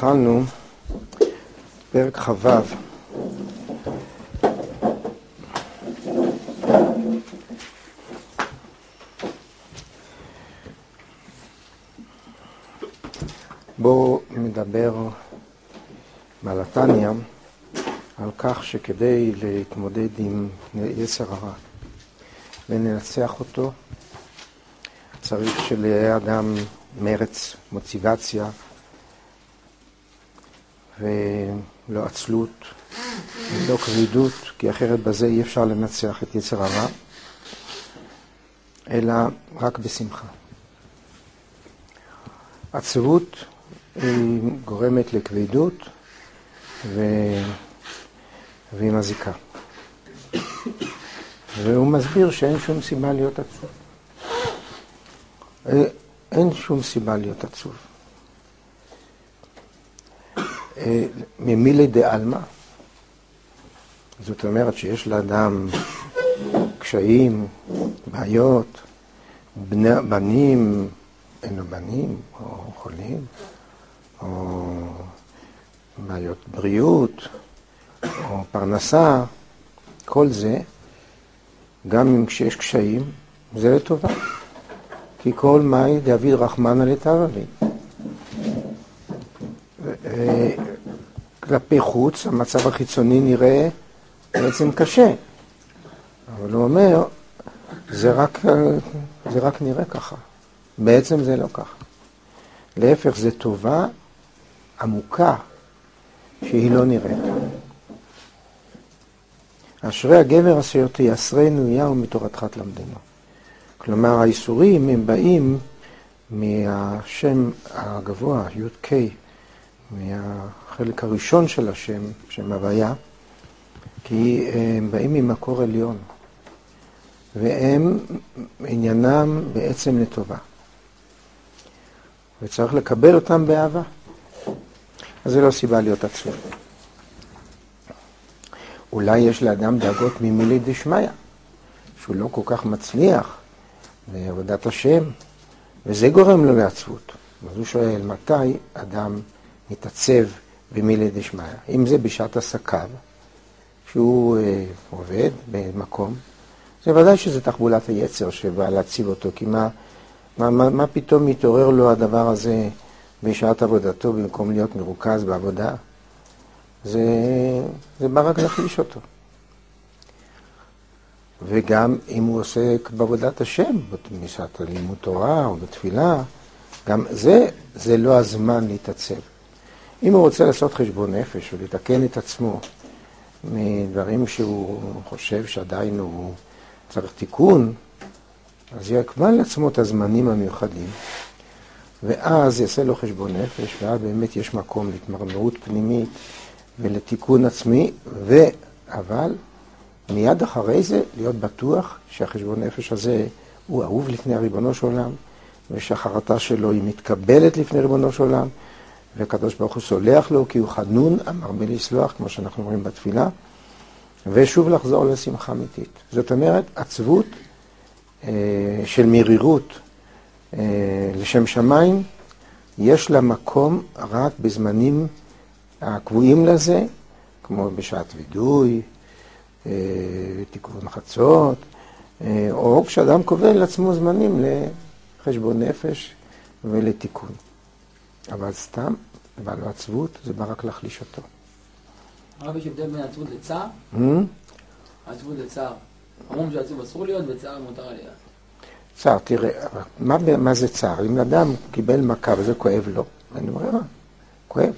התחלנו פרק חו"ב. בו מדבר בעל התניא על כך שכדי להתמודד עם יצר הרע ולנצח אותו צריך שליהיה אדם מרץ, מוטיבציה ולא עצלות, לא כבדות, כי אחרת בזה אי אפשר לנצח את יצר הרע, אלא רק בשמחה. עצבות היא גורמת לכבדות והיא מזיקה. והוא מסביר שאין שום סיבה להיות עצוב. אין שום סיבה להיות עצוב. ממילי דעלמא, זאת אומרת שיש לאדם קשיים, בעיות, בנים, אין לו בנים, או חולים, או בעיות בריאות, או פרנסה, כל זה, גם אם כשיש קשיים, זה לטובה. כי כל מאי דאביד רחמנא לטהרבין. כלפי חוץ, המצב החיצוני נראה בעצם קשה. אבל הוא אומר, זה רק נראה ככה. בעצם זה לא ככה. להפך, זה טובה עמוקה שהיא לא נראית. אשרי הגבר אשר תייסרנו יהו מתורתך תלמדנו. כלומר, האיסורים הם באים מהשם הגבוה, י' ק', מהחלק הראשון של השם, שם הוויה, כי הם באים ממקור עליון, והם עניינם בעצם לטובה. וצריך לקבל אותם באהבה. אז זה לא סיבה להיות עצוב. אולי יש לאדם דאגות ממילי דשמיא, שהוא לא כל כך מצליח בעבודת השם, וזה גורם לו לעצבות. אז הוא שואל, מתי אדם מתעצב במילי דשמיא? אם זה בשעת עסקיו, שהוא עובד במקום, זה ודאי שזה תחבולת היצר שבא להציב אותו, כי מה פתאום מתעורר לו הדבר הזה בשעת עבודתו במקום להיות מרוכז בעבודה? זה בא רק להחליש אותו. וגם אם הוא עוסק בעבודת השם, בשעת לימוד תורה או בתפילה, גם זה לא הזמן להתעצב. אם הוא רוצה לעשות חשבון נפש ולתקן את עצמו מדברים שהוא חושב שעדיין הוא צריך תיקון, אז יקבע לעצמו את הזמנים המיוחדים, ואז יעשה לו חשבון נפש, ואז באמת יש מקום להתמרמרות פנימית ולתיקון עצמי, אבל מיד אחרי זה להיות בטוח שהחשבון נפש הזה הוא אהוב לפני ריבונו של עולם, ושהחרטה שלו היא מתקבלת לפני ריבונו של עולם, והקדוש ברוך הוא סולח לו כי הוא חנון, המרבה לסלוח, כמו שאנחנו אומרים בתפילה, ושוב לחזור לשמחה אמיתית. זאת אומרת, עצבות של מרירות לשם שמיים, יש לה מקום רק בזמנים הקבועים לזה, כמו בשעת וידוי, תיקון חצות, או כשאדם קובע לעצמו זמנים לחשבון נפש ולתיקון. אבל סתם, אבל לא עצבות, זה בא רק להחליש אותו. הרב, יש הבדל בין עצבות לצער? עצבות לצער. אומרים שעצוב אסור להיות וצער מותר להיות. צער, תראה, מה זה צער? אם אדם קיבל מכה וזה כואב לו, אני אומר, כואב.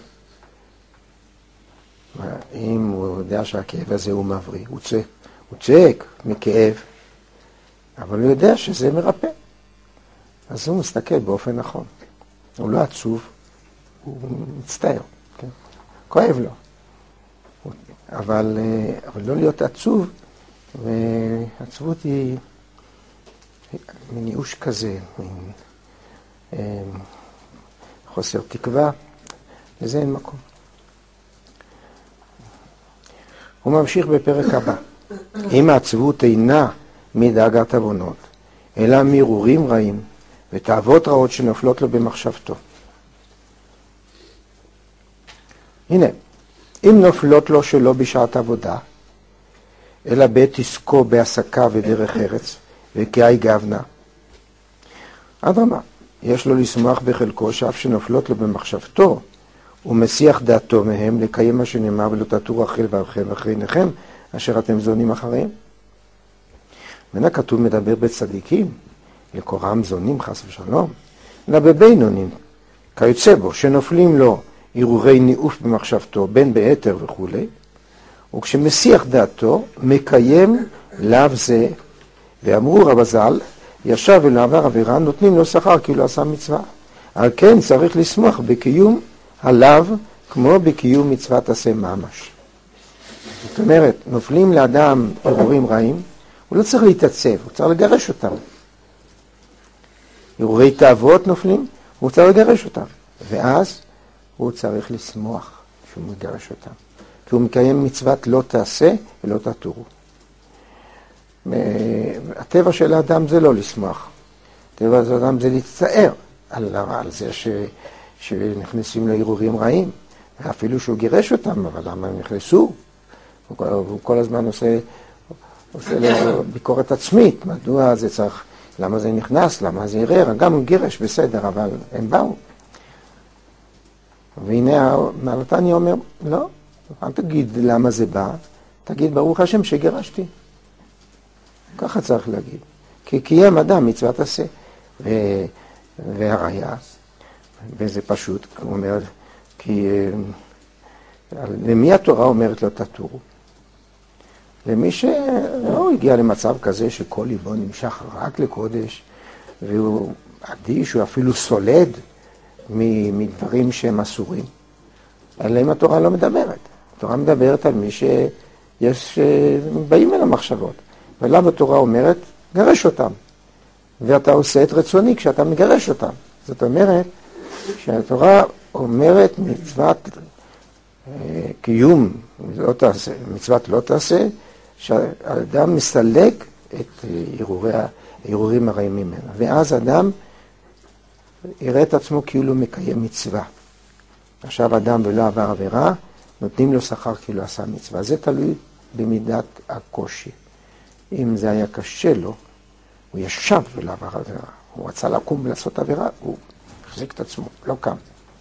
אם הוא יודע שהכאב הזה הוא מבריא, הוא צועק מכאב, אבל הוא יודע שזה מרפא. אז הוא מסתכל באופן נכון. הוא לא עצוב, הוא מצטער, כן? כואב לו. אבל לא להיות עצוב, ועצבות היא מין ייאוש כזה, מין חוסר תקווה, לזה אין מקום. הוא ממשיך בפרק הבא. אם העצבות אינה מדאגת עוונות, אלא מהרהורים רעים ותאוות רעות שנופלות לו במחשבתו. הנה, אם נופלות לו שלא בשעת עבודה, אלא בעת עסקו בהעסקה ודרך ארץ, וכאי גבנה. אדרמה, יש לו לשמוח בחלקו שאף שנופלות לו במחשבתו, הוא מסיח דעתו מהם לקיים מה שנאמר ולא תטורו אכיל ואבכם אחרי עיניכם, אשר אתם זונים אחריהם. מן הכתוב מדבר בצדיקים, לקורם זונים חס ושלום, אלא בבינונים, כיוצא בו, שנופלים לו הרהורי ניאוף במחשבתו, בין ביתר וכו', וכשמסיח דעתו, מקיים לאו זה. ואמרו רב ז"ל, ישב ולעבר עבירה, נותנים לו שכר כאילו עשה מצווה. על כן צריך לשמוח בקיום הלאו, כמו בקיום מצוות עשה ממש. זאת אומרת, נופלים לאדם הרהורים רעים, הוא לא צריך להתעצב, הוא צריך לגרש אותם. הרהורי תאוות נופלים, הוא צריך לגרש אותם. ואז הוא צריך לשמוח שהוא מגרש אותם. כי הוא מקיים מצוות לא תעשה ולא תטורו. הטבע של האדם זה לא לשמוח. הטבע של האדם זה להצטער על זה שנכנסים להרהורים רעים. אפילו שהוא גירש אותם, אבל למה הם נכנסו? הוא כל הזמן עושה לו ביקורת עצמית. מדוע זה צריך, למה זה נכנס, למה זה ערער? גם הוא גירש בסדר, אבל הם באו. והנה מהלתני אומר, לא, אל תגיד למה זה בא, תגיד ברוך השם שגירשתי. ככה צריך להגיד. כי קיים אדם מצוות עשה. והראיה, וזה פשוט, הוא אומר, כי למי התורה אומרת לו תטורו? למי שלא הגיע למצב כזה שכל ליבו נמשך רק לקודש, והוא אדיש, הוא אפילו סולד מדברים שהם אסורים. עליהם התורה לא מדברת. התורה מדברת על מי שיש, באים אל המחשבות. ולמה התורה אומרת, גרש אותם. ואתה עושה את רצוני כשאתה מגרש אותם. זאת אומרת, שהתורה אומרת מצוות קיום, לא תעשה, מצוות לא תעשה, שהאדם מסלק את הרהורים הרעים ממנו. ואז האדם יראה את עצמו כאילו מקיים מצווה. עכשיו אדם ולא עבר עבירה, נותנים לו שכר כאילו עשה מצווה. זה תלוי במידת הקושי. אם זה היה קשה לו, הוא ישב ולא עבר עבירה. הוא רצה לקום ולעשות עבירה, הוא החזיק את עצמו, לא קם.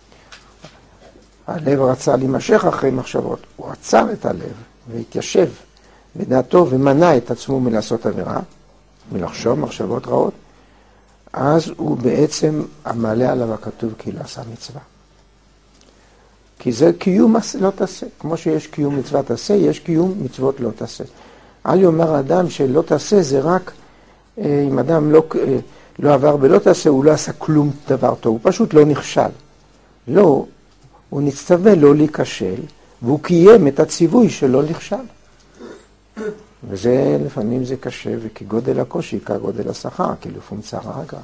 הלב רצה להימשך אחרי מחשבות. הוא עצר את הלב והתיישב בדעתו ומנע את עצמו מלעשות עבירה, מלחשוב מחשבות רעות. אז הוא בעצם המעלה עליו הכתוב כאילו עשה מצווה. כי זה קיום לא תעשה. כמו שיש קיום מצוות תעשה, יש קיום מצוות לא תעשה. אל יאמר האדם שלא תעשה זה רק אם אדם לא עבר בלא תעשה, הוא לא עשה כלום דבר טוב, הוא פשוט לא נכשל. לא, הוא נצטווה לא להיכשל, והוא קיים את הציווי שלא נכשל. וזה לפעמים זה קשה, וכגודל הקושי, כגודל השכר, כאילו פונצר האגרא.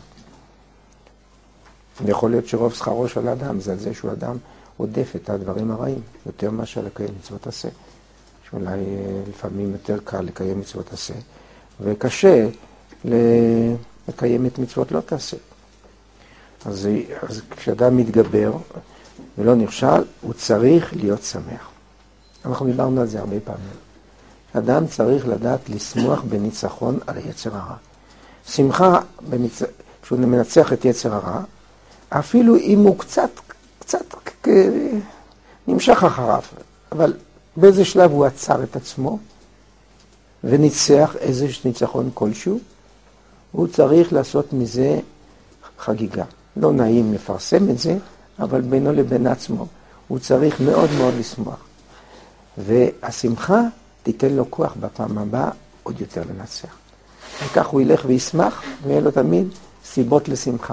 יכול להיות שרוב שכרו של האדם זה על זה שהוא אדם עודף את הדברים הרעים, יותר מאשר לקיים מצוות עשה. שאולי לפעמים יותר קל לקיים מצוות עשה, וקשה לקיים את מצוות לא תעשה. אז כשאדם מתגבר ולא נכשל, הוא צריך להיות שמח. אנחנו דיברנו על זה הרבה פעמים. אדם צריך לדעת לשמוח בניצחון על היצר הרע. שמחה, כשהוא מנצח את יצר הרע, אפילו אם הוא קצת נמשך אחריו, אבל באיזה שלב הוא עצר את עצמו וניצח איזה ניצחון כלשהו, הוא צריך לעשות מזה חגיגה. לא נעים לפרסם את זה, אבל בינו לבין עצמו הוא צריך מאוד מאוד לשמוח. והשמחה תיתן לו כוח בפעם הבאה עוד יותר לנצח. וכך הוא ילך וישמח, ויהיה לו תמיד סיבות לשמחה.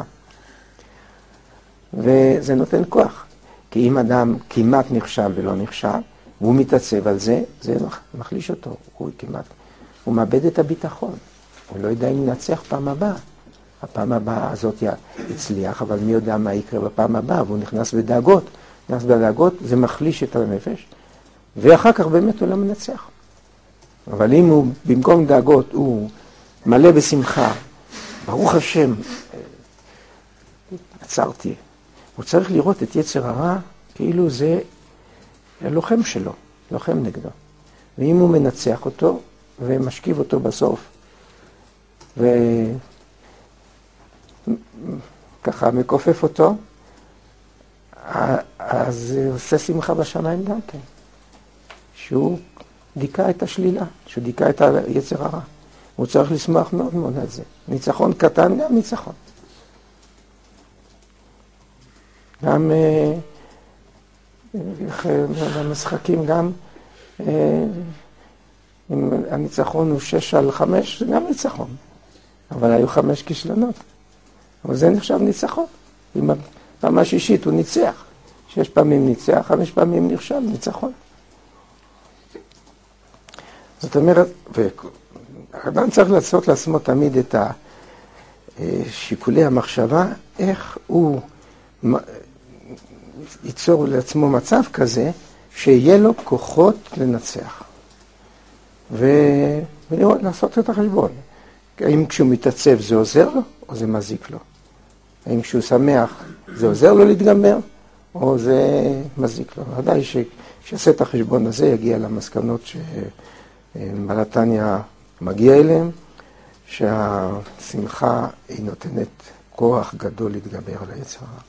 וזה נותן כוח. כי אם אדם כמעט נכשל ולא נכשל, והוא מתעצב על זה, זה מחליש אותו. הוא מאבד את הביטחון. הוא לא יודע אם ינצח פעם הבאה. הפעם הבאה הזאת יצליח, אבל מי יודע מה יקרה בפעם הבאה, והוא נכנס בדאגות. נכנס בדאגות, זה מחליש את הנפש, ואחר כך באמת הוא לא מנצח. אבל אם הוא, במקום דאגות, הוא מלא בשמחה, ברוך השם, עצרתי. הוא צריך לראות את יצר הרע, כאילו זה לוחם שלו, לוחם נגדו. ואם הוא מנצח אותו ומשכיב אותו בסוף, וככה מכופף אותו, אז זה עושה שמחה בשמיים גם כן. שהוא דיכא את השלילה, שהוא דיכא את היצר הרע. הוא צריך לשמוח מאוד מאוד על זה. ניצחון קטן גם ניצחון. גם במשחקים גם, אם הניצחון הוא 6-5, זה גם ניצחון. אבל היו 5 כישלונות. אבל זה נחשב ניצחון. אם פעם השישית הוא ניצח. 6 פעמים ניצח, 5 פעמים נכשל, ניצחון. זאת אומרת, האדם צריך לעשות לעצמו תמיד את שיקולי המחשבה, איך הוא ייצור לעצמו מצב כזה, שיהיה לו כוחות לנצח. ולעשות את החשבון. האם כשהוא מתעצב זה עוזר לו, או זה מזיק לו? האם כשהוא שמח זה עוזר לו להתגבר, או זה מזיק לו? ודאי שיעשה את החשבון הזה, יגיע למסקנות שבעל התניא מגיע אליהם, שהשמחה היא נותנת כוח גדול להתגבר על היצר הרע.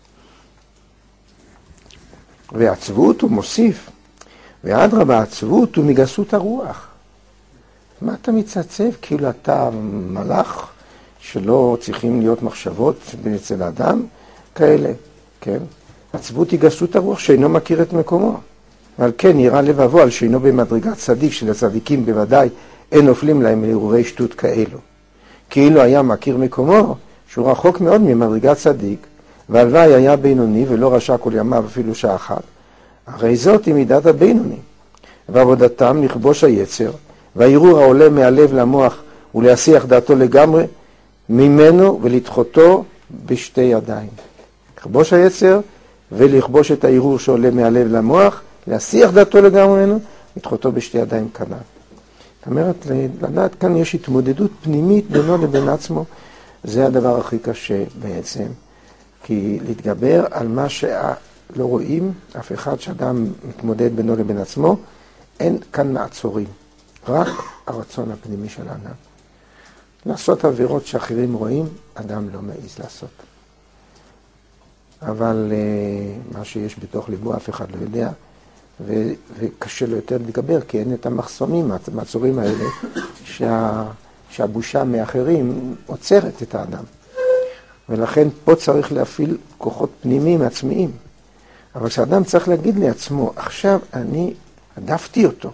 והעצבות הוא מוסיף, ואדרבה, העצבות הוא מגסות הרוח. מה אתה מצעצב? כאילו אתה מלאך שלא צריכים להיות מחשבות אצל האדם כאלה, כן? עצבות היא גסות הרוח שאינו מכיר את מקומו. ועל כן יראה לבבו על שאינו במדרגת צדיק, שלצדיקים בוודאי אין נופלים להם להרהורי שטות כאלו. כאילו היה מכיר מקומו, שהוא רחוק מאוד ממדרגת צדיק, והלוואי היה בינוני ולא רשע כל ימיו אפילו שעה אחת. הרי זאת היא מידת הבינוני. ועבודתם לכבוש היצר, והערעור העולה מהלב למוח ולהסיח דעתו לגמרי ממנו ולדחותו בשתי ידיים. לכבוש היצר ולכבוש את הערעור שעולה מהלב למוח, להסיח דעתו לגמרי ממנו, לדחותו בשתי ידיים כנ"ל. זאת אומרת, לדעת כאן יש התמודדות פנימית בינו לבין עצמו, זה הדבר הכי קשה בעצם. כי להתגבר על מה שלא רואים, אף אחד שאדם מתמודד בינו לבין עצמו, אין כאן מעצורים. רק הרצון הפנימי של האדם. לעשות עבירות שאחרים רואים, אדם לא מעיז לעשות. אבל מה שיש בתוך ליבו אף אחד לא יודע, וקשה לו יותר להתגבר, כי אין את המחסומים, המעצורים האלה, שהבושה מאחרים עוצרת את האדם. ולכן פה צריך להפעיל כוחות פנימיים עצמיים. אבל כשאדם צריך להגיד לעצמו, עכשיו אני הדפתי אותו.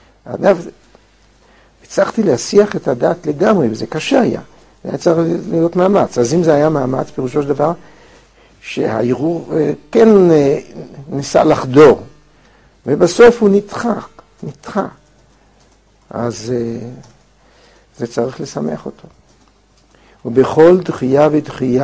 הצלחתי להסיח את הדעת לגמרי, וזה קשה היה. זה היה צריך להיות מאמץ. אז אם זה היה מאמץ, פירושו של דבר, שהערעור כן ניסה לחדור. ובסוף הוא נדחה. אז זה צריך לשמח אותו. ובכל דחייה ודחייה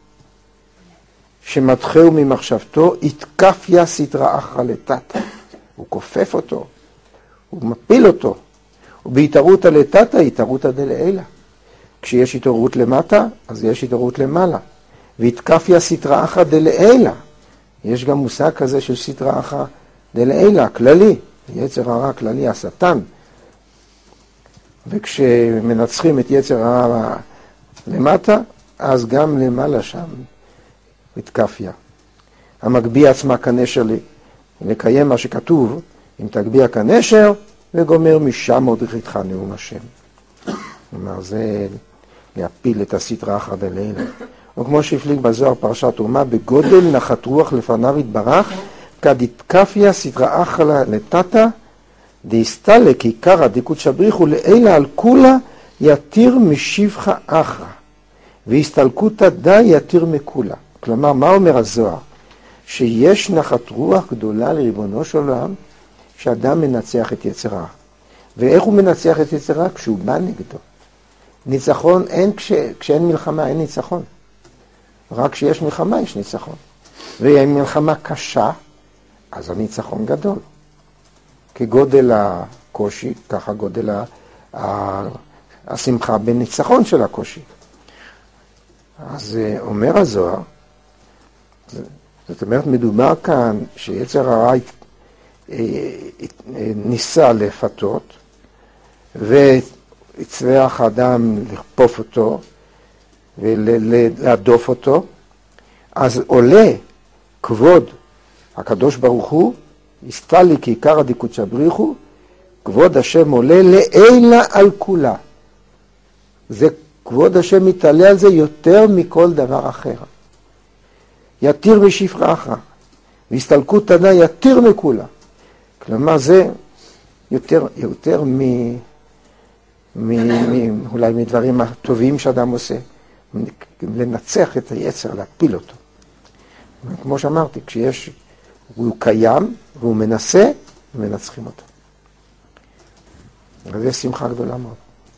שמתחהו ממחשבתו, התקפיה סדרה אחרא לטאטא. הוא כופף אותו, הוא מפיל אותו. ובהתערותא לטאטא, התערותא דלעילא. כשיש התעוררות למטה, אז יש התעוררות למעלה. והתקפיה סדרה אחרא דלעילא. יש גם מושג כזה של סדרה אחרא דלעילא, כללי. יצר הרע כללי, השטן. וכשמנצחים את יצר הרע למטה, אז גם למעלה שם התקפיה. המגביה עצמה כנשר לקיים מה שכתוב, אם תגביה כנשר, וגומר משם עוד ריחתך נאום השם. כלומר, זה להפיל את הסדרה אחרא דלעילא. או כמו שהפליג בזוהר פרשת תרומה, בגודל נחת רוח לפניו יתברך, כדתקפיה סדרה אחרא לטאטא, דאיסתלק עיקרא דקודשא בריך ולעילא על כולה יתיר משבחה אחרא, והסתלקותא די יתיר מכולה. כלומר, מה אומר הזוהר? שיש נחת רוח גדולה לריבונו של עולם, שאדם מנצח את יצר הרע. ואיך הוא מנצח את יצר הרע? כשהוא בא נגדו. ניצחון אין, כשאין מלחמה אין ניצחון. רק כשיש מלחמה יש ניצחון. ואם מלחמה קשה, אז הניצחון גדול. כגודל הקושי, ככה גודל השמחה בניצחון של הקושי. אז אומר הזוהר, זאת אומרת, מדובר כאן שיצר הרע ניסה לפתות, והצליח האדם לכפוף אותו ולהדוף אותו, אז עולה כבוד הקדוש ברוך הוא, הסתלי כי עיקר דקודשא בריחו, כבוד השם עולה לעילה על כולה. זה כבוד השם מתעלה על זה יותר מכל דבר אחר. יתיר משפחך, והסתלקות תנא יתיר מכולה. כלומר זה יותר אולי מדברים הטובים שאדם עושה, לנצח את היצר, להפיל אותו. כמו שאמרתי, הוא קיים והוא מנסה, ומנצחים אותו. וזה שמחה גדולה מאוד.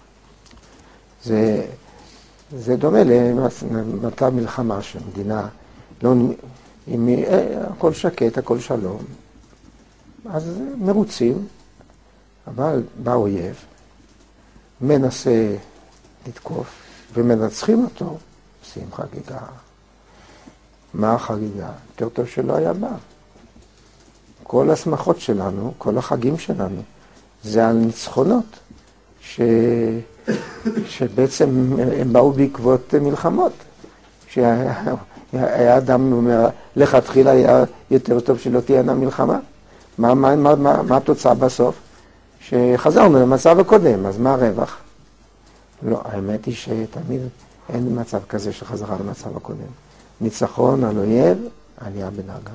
זה דומה למטה מלחמה שמדינה, לא, אם הכל שקט, הכל שלום, אז מרוצים, אבל בא אויב, מנסה לתקוף, ומנצחים אותו, עושים חגיגה. מה החגיגה? יותר טוב שלא היה בא. כל השמחות שלנו, כל החגים שלנו, זה על ניצחונות, שבעצם הם באו בעקבות מלחמות. שהיה אדם אומר, לכתחילה היה יותר טוב שלא תהיינה מלחמה. מה התוצאה בסוף? שחזרנו למצב הקודם, אז מה הרווח? לא, האמת היא שתמיד אין מצב כזה שחזרה למצב הקודם. ניצחון על אויב, עלייה בדרגה.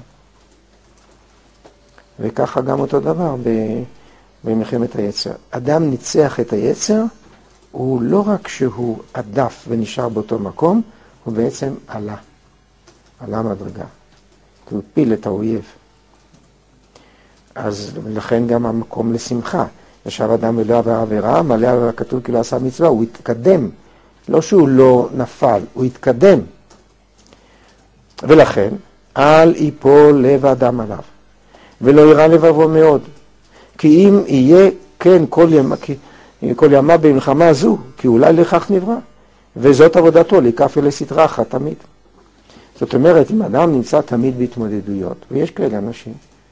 וככה גם אותו דבר במלחמת היצר. אדם ניצח את היצר, הוא לא רק שהוא עדף ונשאר באותו מקום, הוא בעצם עלה מדרגה. הוא הפיל את האויב. אז לכן גם המקום לשמחה. ישב אדם ולא עבר עבירה, מלא עבירה כתוב כאילו עשה מצווה, הוא התקדם. לא שהוא לא נפל, הוא התקדם. ולכן, אל יפול לב האדם עליו, ולא ירא לבבו מאוד. כי אם יהיה כן כל ימה במלחמה זו, כי אולי לכך נברא. וזאת עבודתו, לקף אלי סטרא אחת תמיד. זאת אומרת, אם אדם נמצא תמיד בהתמודדויות, ויש כאלה אנשים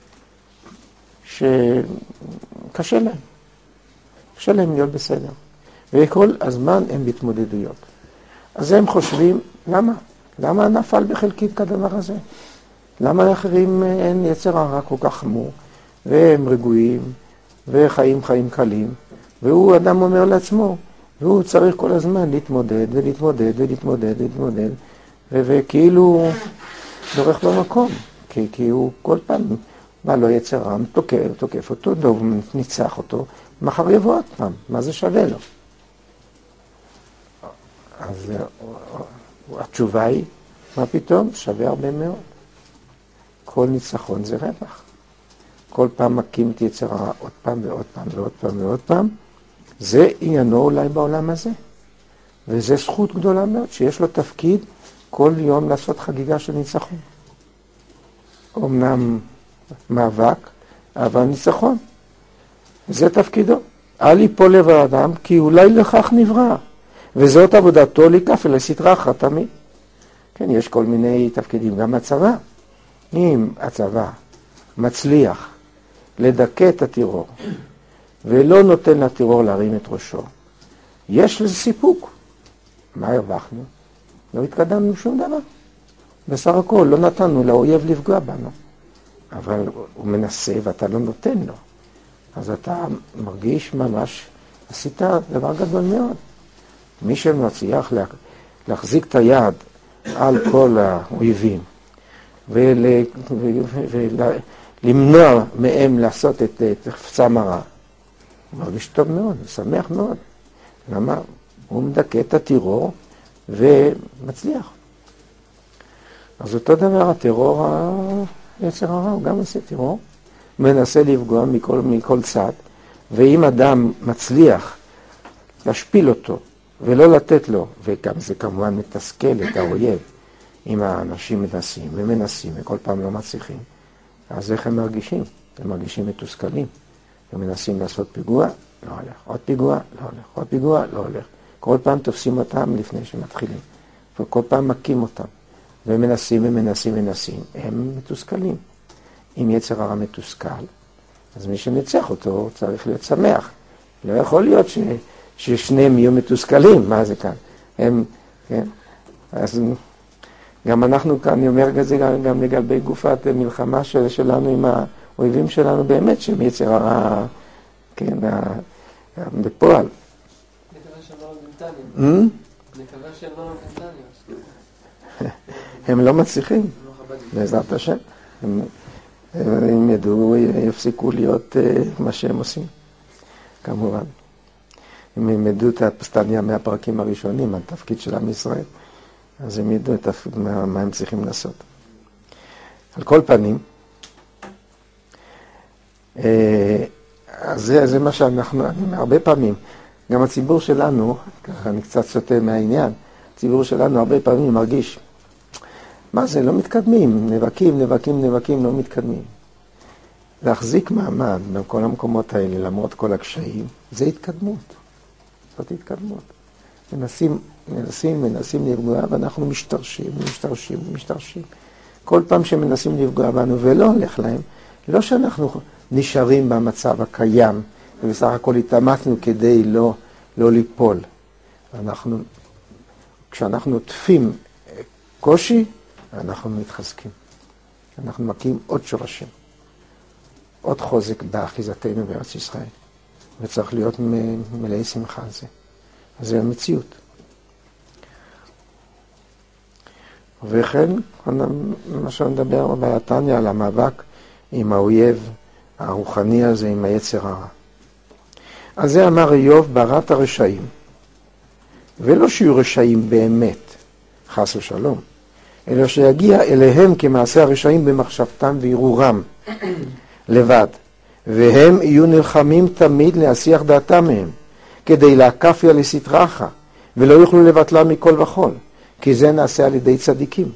שקשה להם, קשה להם להיות בסדר, וכל הזמן הם בהתמודדויות. אז הם חושבים, למה נפל בחלקית כדבר הזה? למה לאחרים אין יצר הרע כל כך חמור, והם רגועים, וחיים חיים קלים, והוא אדם אומר לעצמו, והוא צריך כל הזמן להתמודד, וכאילו דורך במקום, כי הוא כל פעם בא לו יצר רע, תוקף אותו, דוב, ניצח אותו, מחר יבוא עוד פעם, מה זה שווה לו? אז התשובה היא, מה פתאום? שווה הרבה מאוד. כל ניצחון זה רווח. כל פעם מקים את יצר הרע עוד פעם ועוד פעם ועוד פעם ועוד פעם. זה עניינו אולי בעולם הזה. וזה זכות גדולה מאוד שיש לו תפקיד כל יום לעשות חגיגה של ניצחון. אמנם מאבק, אבל ניצחון. זה תפקידו. אל יפול לב האדם כי אולי לכך נברא. וזאת עבודתו לקף אלי סטרא אחת תמיד. כן, יש כל מיני תפקידים, גם הצבא. אם הצבא מצליח לדכא את הטרור, ולא נותן לטרור להרים את ראשו, יש לזה סיפוק. מה הרווחנו? לא התקדמנו שום דבר. בסך הכל לא נתנו לאויב לפגוע בנו. אבל הוא מנסה ואתה לא נותן לו. אז אתה מרגיש ממש, עשית דבר גדול מאוד. מי שמצליח להחזיק את היד על כל האויבים, ולמנוע מהם לעשות את חפצם הרע, הוא מרגיש טוב מאוד, הוא שמח מאוד. למה? הוא מדכא את הטרור ומצליח. אז אותו דבר, הטרור, היצר הרע, הוא גם עושה טרור, מנסה לפגוע מכל צד, ואם אדם מצליח להשפיל אותו ולא לתת לו, וגם זה כמובן מתסכל את האויב, אם האנשים מנסים ומנסים וכל פעם לא מצליחים, אז איך הם מרגישים? הם מרגישים מתוסכלים. הם מנסים לעשות פיגוע, לא הולך. עוד פיגוע, לא הולך. עוד פיגוע, לא הולך. כל פעם תופסים אותם לפני שמתחילים. וכל פעם מכים אותם. ומנסים ומנסים ומנסים. הם מתוסכלים. אם יצר הרע מתוסכל, אז מי שניצח אותו צריך להיות שמח. לא יכול להיות ששניהם יהיו מתוסכלים, מה זה כאן? הם, כן? אז גם אנחנו כאן, אני אומר את זה גם לגבי גופת מלחמה שלנו עם האויבים שלנו, באמת שהם יצר הרע, כן, בפועל. נקווה שהם לא נגדנים. נקווה שהם לא נגדנים. הם לא מצליחים, בעזרת השם. הם ידעו, יפסיקו להיות מה שהם עושים, כמובן. הם ילמדו את הפסטניה מהפרקים הראשונים, התפקיד של עם ישראל, אז הם ידעו מה הם צריכים לעשות. על כל פנים, אז זה מה שאנחנו, הרבה פעמים, גם הציבור שלנו, ככה אני קצת סוטה מהעניין, הציבור שלנו הרבה פעמים מרגיש, מה זה, לא מתקדמים, נאבקים, לא מתקדמים. להחזיק מעמד בכל המקומות האלה, למרות כל הקשיים, זה התקדמות. זאת התקדמות. מנסים לפגוע, ואנחנו משתרשים. כל פעם שמנסים לפגוע בנו ולא הולך להם, לא שאנחנו נשארים במצב הקיים, ובסך הכל התאמצנו כדי לא ליפול. כשאנחנו עוטפים קושי, אנחנו מתחזקים. אנחנו מקים עוד שורשים, עוד חוזק באחיזתנו בארץ ישראל. וצריך להיות מלאי שמחה על זה. אז זה המציאות. וכן, מה שנדבר בתניא על המאבק עם האויב הרוחני הזה, עם היצר הרע. על זה אמר איוב, ברת הרשעים. ולא שיהיו רשעים באמת, חס ושלום, אלא שיגיע אליהם כמעשה הרשעים במחשבתם וערעורם, לבד. והם יהיו נלחמים תמיד להסיח דעתם מהם, כדי להקפיה לסטראך, ולא יוכלו לבטלה מכל וכל, כי זה נעשה על ידי צדיקים.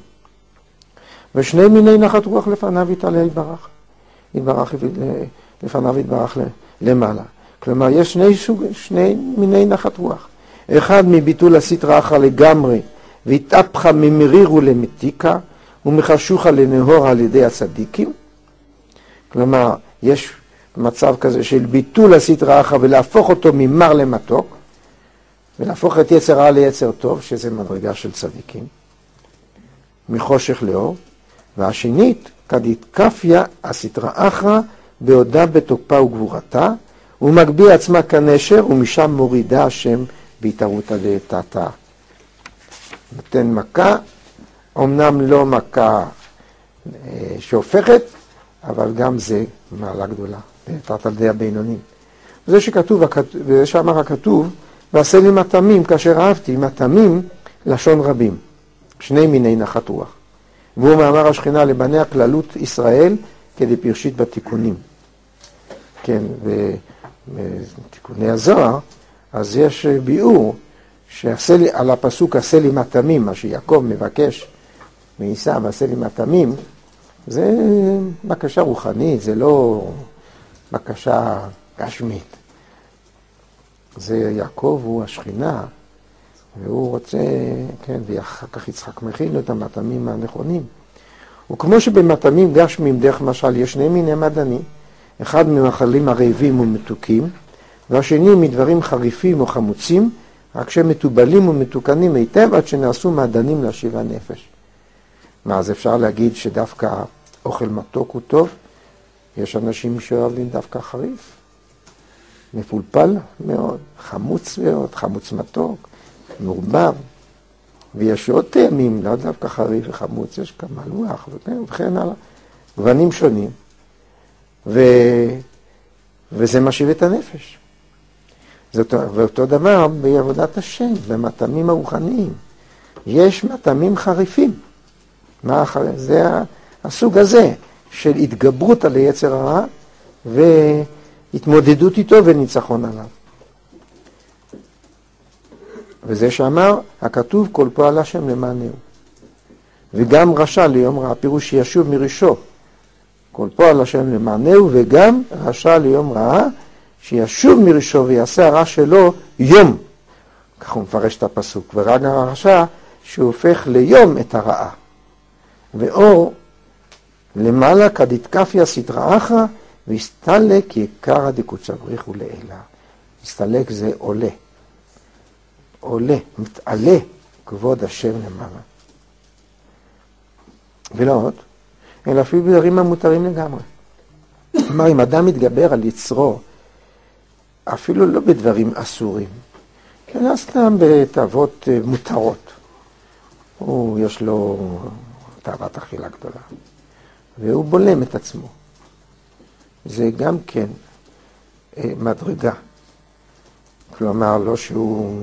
ושני מיני נחת רוח לפניו יתעלה יתברך לפניו יתברך למעלה. כלומר, יש שני מיני נחת רוח. אחד מביטול הסטראך לגמרי, והתהפכה ממרירו למתיקה, ומחשוכה לנהור על ידי הצדיקים. כלומר, יש מצב כזה של ביטול הסטראך ולהפוך אותו ממר למתוק, ולהפוך את יצר רע ליצר טוב, שזה מדרגה של צדיקים, מחושך לאור. והשנית, כדתקפיה הסטראך בעודה בתוקפה וגבורתה, ומגביה עצמה כנשר, ומשם מורידה השם בהתערותא דאתתא. נותן מכה, אמנם לא מכה שהופכת, אבל גם זה מעלה גדולה, דאתתא על ידי הבינונים. וזה שכתוב, וזה שאמר הכתוב, ועשה לי מטעמים כאשר אהבתי, מטעמים לשון רבים, שני מיני נחת רוח. והוא מאמר השכינה לבני הכללות ישראל כדי פרשית בתיקונים. כן, בתיקוני הזוהר, אז יש ביאור על הפסוק עשה לי מטעמים, מה שיעקב מבקש מעשיו, עשה לי מטעמים, זה בקשה רוחנית, זה לא בקשה גשמית. זה יעקב הוא השכינה, והוא רוצה, כן, ואחר כך יצחק מכין לו את המטעמים הנכונים. וכמו שבמטעמים גשמיים דרך משל יש שני מיני מדענים, אחד ממאכלים הרעבים ומתוקים, והשני מדברים חריפים או חמוצים, רק שהם מתובלים ומתוקנים היטב עד שנעשו מעדנים להשיב הנפש. מה, אז אפשר להגיד שדווקא אוכל מתוק הוא טוב? יש אנשים שאוהבים דווקא חריף, מפולפל מאוד, חמוץ מאוד, חמוץ מתוק, מעורבב, ויש עוד טעמים, לא דווקא חריף וחמוץ, יש כמה לוח וכן הלאה, גוונים שונים, וזה משיב את הנפש. ואותו דבר בעבודת השם, במטעמים הרוחניים. יש מטעמים חריפים. זה הסוג הזה של התגברות על היצר הרע והתמודדות איתו וניצחון עליו. וזה שאמר, הכתוב כל פועל השם למענהו. וגם רשע ליום רע, פירוש שישוב מראשו. כל פועל השם למענהו, וגם רשע ליום רע, שישוב מראשו ויעשה הרע שלו יום. כך הוא מפרש את הפסוק. ורק הרשע שהופך ליום את הרעה. ואור למעלה כדתקפיה סטראך, והסתלק יקרא דקודשא בריחו לעילה. הסתלק זה עולה. עולה, מתעלה כבוד השם למעלה. ולא עוד, אלא אפילו בדברים המותרים לגמרי. כלומר, אם אדם מתגבר על יצרו, אפילו לא בדברים אסורים, אלא סתם בתאוות מותרות. יש לו תאוות אכילה גדולה, והוא בולם את עצמו. זה גם כן מדרגה. כלומר, לא שהוא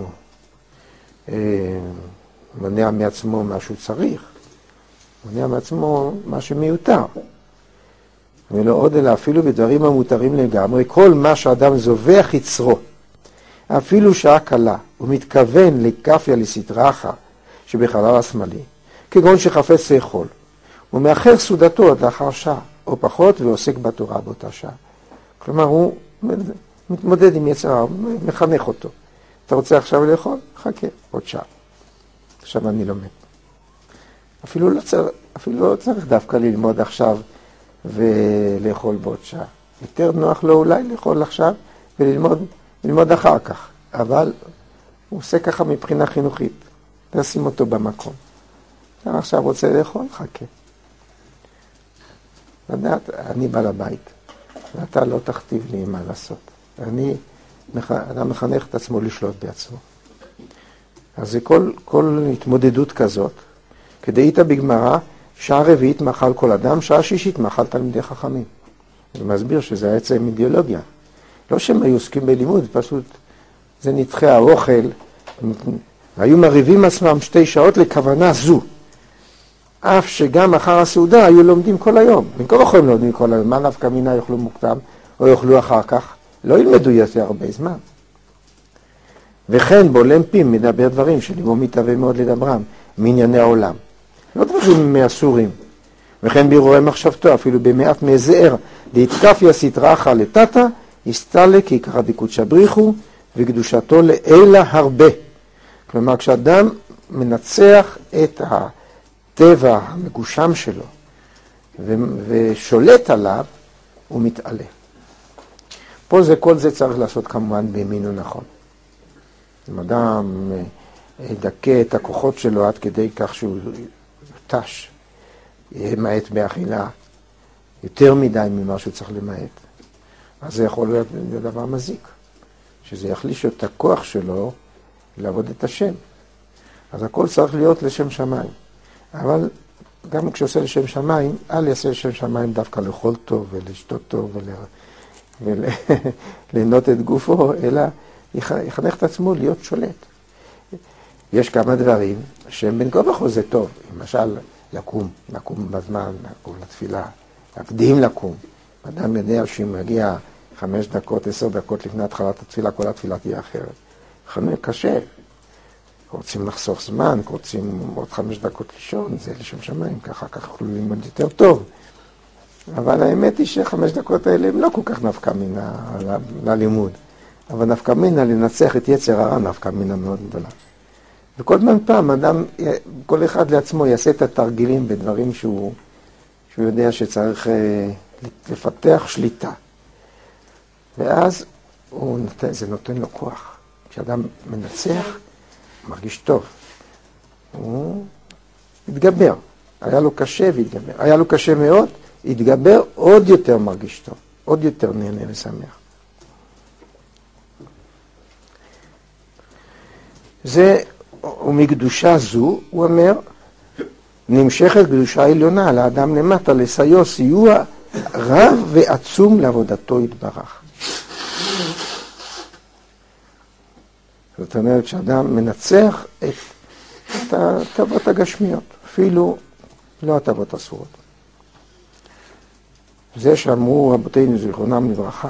מונע מעצמו מה שהוא צריך, מונע מעצמו מה שמיותר. ולא עוד אלא אפילו בדברים המותרים לגמרי, כל מה שאדם זובח יצרו, אפילו שעה קלה, הוא מתכוון לכפיה לסטראחה שבחלל השמאלי, כגון שחפץ לאכול, הוא מאחר סעודתו עד לאחר שעה, או פחות, ועוסק בתורה באותה שעה. כלומר, הוא מתמודד עם יצר הרע, מחנך אותו. אתה רוצה עכשיו לאכול? חכה, עוד שעה. עכשיו אני לומד. אפילו לא צריך דווקא ללמוד עכשיו ולאכול בעוד שעה. יותר נוח לו אולי לאכול עכשיו וללמוד אחר כך. אבל הוא עושה ככה מבחינה חינוכית. נשים אותו במקום. אתה עכשיו רוצה לאכול? חכה. לדעת, אני בעל הבית. ואתה לא תכתיב לי מה לעשות. אדם מחנך את עצמו לשלוט בעצמו. אז זה כל התמודדות כזאת. כדאית בגמרא, שעה רביעית מאכל כל אדם, שעה שישית מאכל תלמידי חכמים. זה מסביר שזה עצם אידיאולוגיה. לא שהם היו עוסקים בלימוד, פשוט זה נדחי האוכל, והיו מריבים עצמם 2 שעות לכוונה זו. אף שגם אחר הסעודה היו לומדים כל היום. בין כה וכה הם לומדים כל היום. מה נפקא מינה יאכלו מוקדם או יאכלו אחר כך? לא ילמדו יותר הרבה זמן. וכן בולם פיהם מדבר דברים שליבו מתהווה מאוד לדברם, מענייני העולם. לא דברים מאסורים. וכן בירורי מחשבתו, אפילו במעט מזער, דהתקפיה סטראחה לטאטה, הסתלק יקרא דקודשא בריחו, וקדושתו לעילה הרבה. כלומר, כשאדם מנצח את הטבע המגושם שלו, ושולט עליו, הוא מתעלה. פה כל זה צריך לעשות כמובן בימין ונכון. אם אדם ידכא את הכוחות שלו עד כדי כך שהוא יותש, ימעט באכילה, יותר מדי ממה שהוא צריך למעט, אז זה יכול להיות דבר מזיק, שזה יחליש את הכוח שלו לעבוד את השם. אז הכל צריך להיות לשם שמיים. אבל גם כשעושה לשם שמיים, אל יעשה לשם שמיים דווקא לאכול טוב ולשתות טוב וליהנות את גופו, אלא יחנך את עצמו להיות שולט. יש כמה דברים שהם בין כה וכה זה טוב. למשל, לקום בזמן, לקום לתפילה, להקדים לקום. אדם יודע שאם מגיע 5 דקות, 10 דקות לפני התחלת התפילה, כל התפילה תהיה אחרת. קשה. רוצים לחסוך זמן, רוצים עוד 5 דקות לישון, זה לשם שמיים, ככה יכולו ללמוד יותר טוב. אבל האמת היא ש5 דקות האלה הם לא כל כך נפקא מינה ללימוד. אבל נפקא מינה לנצח את יצר הרע, נפקא מינה מאוד גדולה. וכל פעם אדם, כל אחד לעצמו יעשה את התרגילים בדברים שהוא יודע שצריך לפתח שליטה. ואז זה נותן לו כוח. כשאדם מנצח, מרגיש טוב. הוא התגבר. היה לו קשה והתגבר. היה לו קשה מאוד, התגבר, עוד יותר מרגיש טוב. עוד יותר נהנה ושמח. זה, ומקדושה זו, הוא אומר, נמשכת קדושה עליונה על האדם למטה, לסיוע סיוע רב ועצום לעבודתו יתברך. זאת אומרת שאדם מנצח את הטבות הגשמיות, אפילו לא הטבות אסורות. זה שאמרו רבותינו זיכרונם לברכה,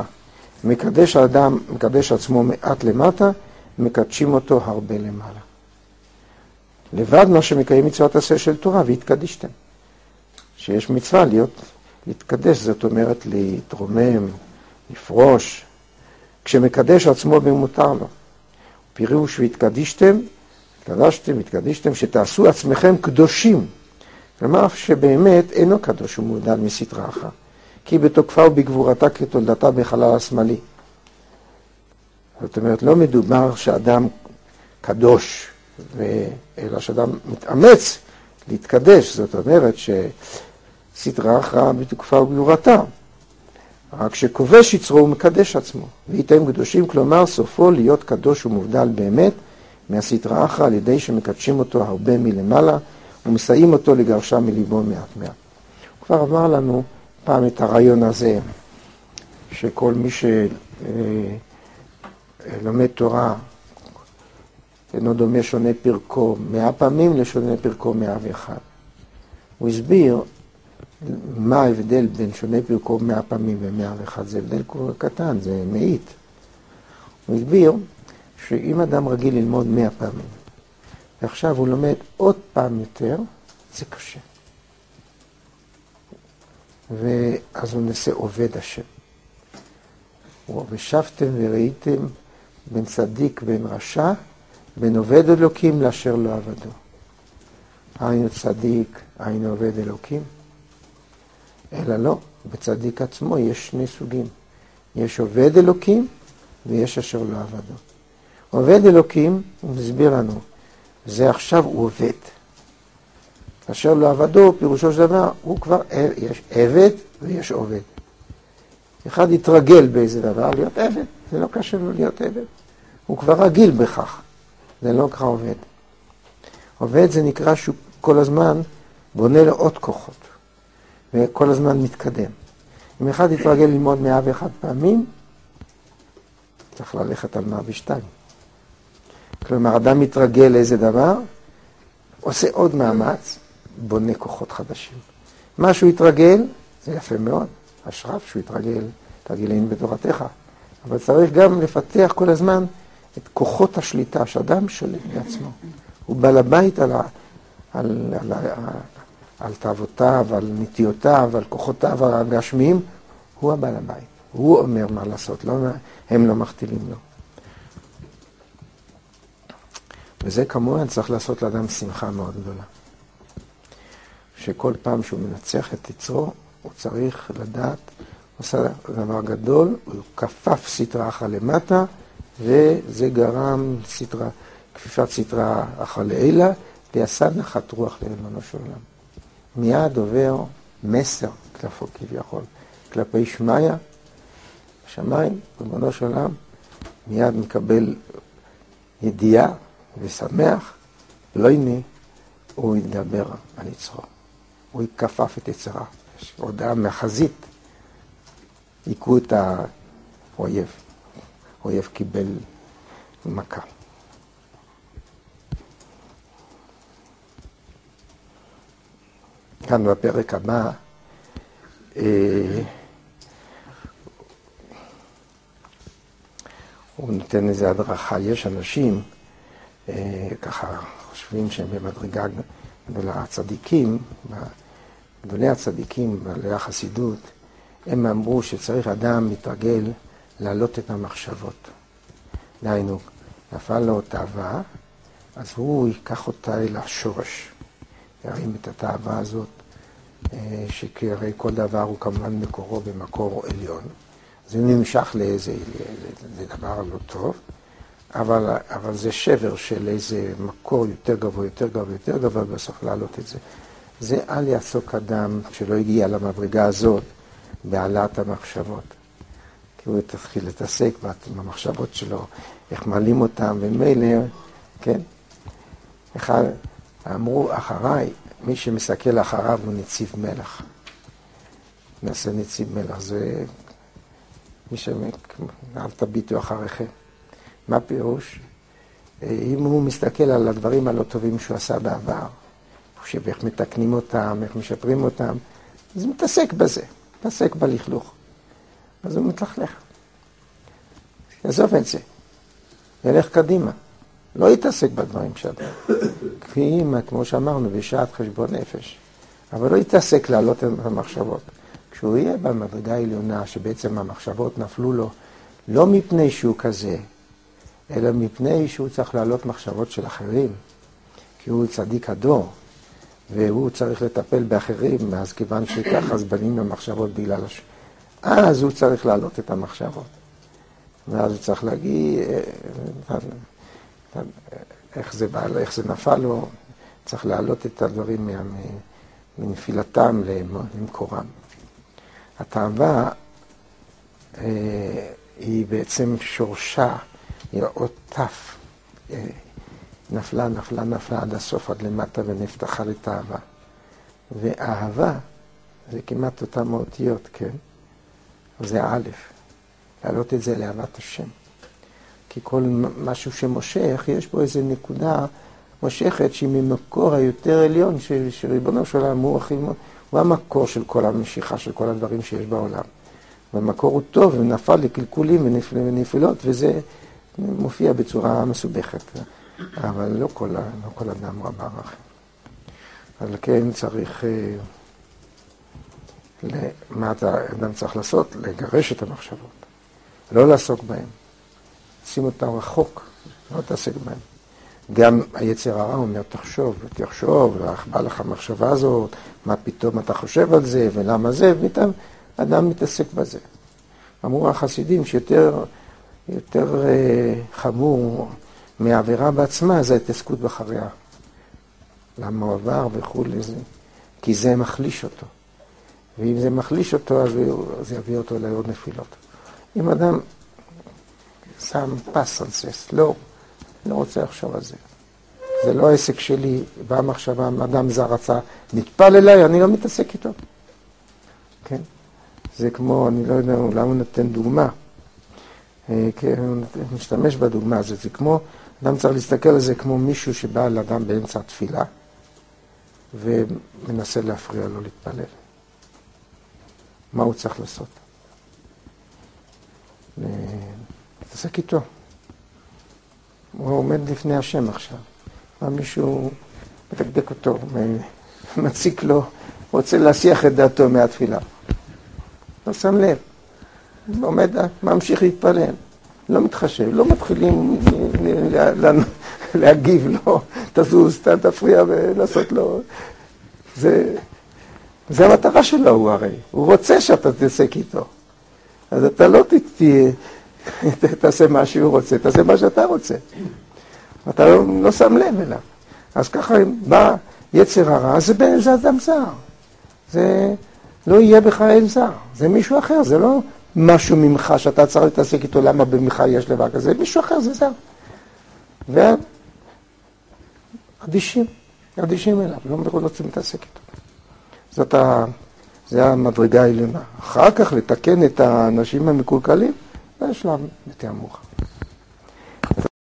מקדש עצמו מעט למטה, מקדשים אותו הרבה למעלה. לבד מה שמקיים מצוות עשה של תורה, והתקדישתם. שיש מצווה להתקדש, זאת אומרת להתרומם, לפרוש, כשמקדש עצמו במותר לו. פירוש והתקדישתם, התקדישתם, שתעשו עצמכם קדושים. כלומר שבאמת אינו קדוש ומודל מסתרה אחת. כי בתוקפה ובגבורתה כתולדתה בחלל השמאלי. זאת אומרת, לא מדובר שאדם קדוש, אלא שאדם מתאמץ להתקדש. זאת אומרת שסדרה אחרא בתוקפה ובגבורתה. רק שכובש יצרו הוא מקדש עצמו. וייתם קדושים, כלומר סופו להיות קדוש ומובדל באמת מהסדרה אחרא, על ידי שמקדשים אותו הרבה מלמעלה ומסייעים אותו לגרשה מליבו מעט מעט. הוא כבר אמר לנו פעם את הרעיון הזה, שכל מי שלומד תורה אינו דומה שונה פרקו 100 פעמים לשונה פרקו 101. הוא הסביר מה ההבדל בין שונה פרקו 100 פעמים ו101. זה הבדל קטן, זה מאית. הוא הסביר שאם אדם רגיל ללמוד 100 פעמים, ועכשיו הוא לומד עוד פעם יותר, זה קשה. ואז הוא נעשה עובד השם. ושבתם וראיתם בין צדיק ובין רשע, בין עובד אלוקים לאשר לא עבדו. היינו צדיק, היינו עובד אלוקים. אלא לא, בצדיק עצמו יש שני סוגים. יש עובד אלוקים ויש אשר לא עבדו. עובד אלוקים, הוא מסביר לנו, זה עכשיו הוא עובד. אשר לא עבדו, פירושו של דבר, הוא כבר, יש עבד ויש עובד. אחד יתרגל באיזה דבר להיות עבד, זה לא קשה לו להיות עבד. הוא כבר רגיל בכך, זה לא נקרא עובד. עובד זה נקרא שהוא כל הזמן בונה לו עוד כוחות, וכל הזמן מתקדם. אם אחד יתרגל ללמוד 101 פעמים, צריך ללכת על 102. כלומר, אדם מתרגל לאיזה דבר, עושה עוד מאמץ, בונה כוחות חדשים. מה שהוא יתרגל, זה יפה מאוד. אשרף שהוא יתרגל, תרגלין בתורתך. אבל צריך גם לפתח כל הזמן את כוחות השליטה, שאדם שולט בעצמו. הוא בעל הבית על תאוותיו, על נטיותיו, על כוחותיו הגשמיים, הוא הבעל הבית. הוא אומר מה לעשות, לא, הם לא מכתיבים לו. וזה כמובן צריך לעשות לאדם שמחה מאוד גדולה. שכל פעם שהוא מנצח את יצרו, הוא צריך לדעת, הוא עושה דבר גדול, הוא כפף סטרה אחת למטה, וזה גרם כפיפת סטרה אחת לעילה, ויעשה נחת רוח לריבונו של עולם. מיד עובר מסר כביכול, כלפי שמיה, שמיים, ריבונו של עולם, מיד מקבל ידיעה ושמח, לא הנה, הוא ידבר על יצרו. הוא יקפף את יצרה. יש הודעה מהחזית, עיקו את האויב. האויב קיבל מכה. כאן בפרק הבא, הוא נותן איזו הדרכה. יש אנשים, ככה חושבים שהם במדרגה גדולה, הצדיקים, גדולי הצדיקים, בעלי החסידות, הם אמרו שצריך אדם מתרגל להעלות את המחשבות. דהיינו, נפל לו תאווה, אז הוא ייקח אותה אל השורש. ירים את התאווה הזאת, שכרי כל דבר הוא כמובן מקורו במקור עליון. זה נמשך לאיזה דבר לא טוב, אבל זה שבר של איזה מקור יותר גבוה, יותר גבוה, יותר גבוה, בסוף להעלות את זה. זה אל יעסוק אדם שלא הגיע למדרגה הזאת בהעלאת המחשבות. כי הוא תתחיל להתעסק במחשבות שלו, איך מעלים אותם, ומילא, כן? אמרו אחריי, מי שמסתכל אחריו הוא נציב מלך. נעשה נציב מלך, זה מי אל תביטו אחריכם. מה פירוש? אם הוא מסתכל על הדברים הלא טובים שהוא עשה בעבר, חושב איך מתקנים אותם, איך משפרים אותם, אז הוא מתעסק בזה, מתעסק בלכלוך. אז הוא מתלכלך. יעזוב את זה, ילך קדימה. לא יתעסק בדברים שאתה. כמו שאמרנו, בשעת חשבון נפש. אבל לא יתעסק להעלות את המחשבות. כשהוא יהיה במדרגה העליונה, שבעצם המחשבות נפלו לו, לא מפני שהוא כזה, אלא מפני שהוא צריך להעלות מחשבות של אחרים, כי הוא צדיק הדור, והוא צריך לטפל באחרים, אז כיוון שכך, אז בנים במחשבות אז הוא צריך להעלות את המחשבות. ואז הוא צריך להגיד איך זה בא לו, איך זה נפל לו. צריך להעלות את הדברים מנפילתם למקורם. התאווה היא בעצם שורשה, היא עוד תף. נפלה עד הסוף, עד למטה, ונפתחה לתאווה. ואהבה, זה כמעט אותם האותיות, כן? זה א', להעלות את זה לאהבת השם. כי כל משהו שמושך, יש בו איזו נקודה מושכת שהיא ממקור היותר עליון, שריבונו של עולם הוא המקור של כל המשיכה, של כל הדברים שיש בעולם. והמקור הוא טוב, ונפל לקלקולים ונפילות, וזה מופיע בצורה מסובכת. אבל לא כל אדם רב ערכים. אבל כן צריך, מה האדם צריך לעשות? לגרש את המחשבות. לא לעסוק בהן. שים אותם רחוק, לא תעסק בהן. גם היצר הרע אומר, תחשוב, בא לך המחשבה הזאת, מה פתאום אתה חושב על זה, ולמה זה, ופתאום אדם מתעסק בזה. אמרו החסידים שיותר חמור מהעבירה בעצמה, זה ההתעסקות בחריה. למה הוא עבר וכו' לזה? כי זה מחליש אותו. ואם זה מחליש אותו, אז זה יביא אותו לעוד נפילות. אם אדם שם פס על זה, לא רוצה לחשוב על זה. זה לא העסק שלי, באה מחשבה, אדם זר רצה, נטפל אליי, אני לא מתעסק איתו. כן? זה כמו, אני לא יודע, למה הוא נותן דוגמה. כן, הוא משתמש בדוגמה הזאת. זה כמו, אדם צריך להסתכל על זה כמו מישהו שבא לאדם באמצע התפילה, ומנסה להפריע לו להתפלל. מה הוא צריך לעשות? להתעסק איתו. הוא עומד לפני השם עכשיו. מישהו מדקדק אותו, מציק לו, רוצה להסיח את דעתו מהתפילה. לא שם לב. עומד, ממשיך להתפלל. לא מתחשב, לא מתחילים להגיב לו, תזוז, תפריע ולעשות לו. זה המטרה שלו, הוא הרי. הוא רוצה שאתה תעסק איתו. אז אתה לא תעשה מה שהוא רוצה, תעשה מה שאתה רוצה. אתה לא שם לב אליו. אז ככה בא יצר הרע, זה אדם זר. זה לא יהיה בך אל זר. זה מישהו אחר, זה לא משהו ממך שאתה צריך להתעסק איתו, למה במך יש דבר כזה. מישהו אחר, זה זר. אדישים אליו, לא רוצים להתעסק איתו. זה המדרגה העליונה. אחר כך לתקן את האנשים המקולקלים, זה שלב יותר מאוחר.